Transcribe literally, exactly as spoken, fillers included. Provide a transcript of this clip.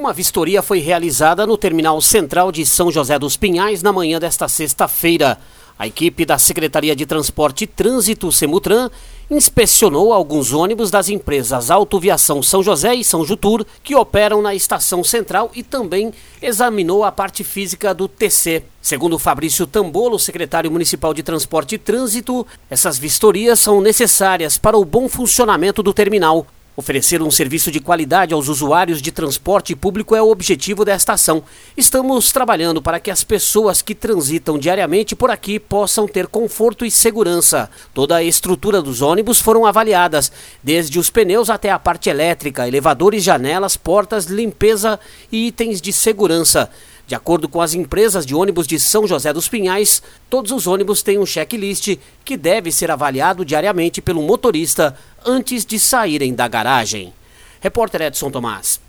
Uma vistoria foi realizada no Terminal Central de São José dos Pinhais na manhã desta sexta-feira. A equipe da Secretaria de Transporte e Trânsito, Semutran, inspecionou alguns ônibus das empresas Autoviação São José e São Jutur, que operam na Estação Central, e também examinou a parte física do T C. Segundo Fabrício Tambolo, secretário municipal de Transporte e Trânsito, essas vistorias são necessárias para o bom funcionamento do terminal. Oferecer um serviço de qualidade aos usuários de transporte público é o objetivo desta ação. Estamos trabalhando para que as pessoas que transitam diariamente por aqui possam ter conforto e segurança. Toda a estrutura dos ônibus foram avaliadas, desde os pneus até a parte elétrica, elevadores, janelas, portas, limpeza e itens de segurança. De acordo com as empresas de ônibus de São José dos Pinhais, todos os ônibus têm um checklist que deve ser avaliado diariamente pelo motorista antes de saírem da garagem. Repórter Edson Tomás.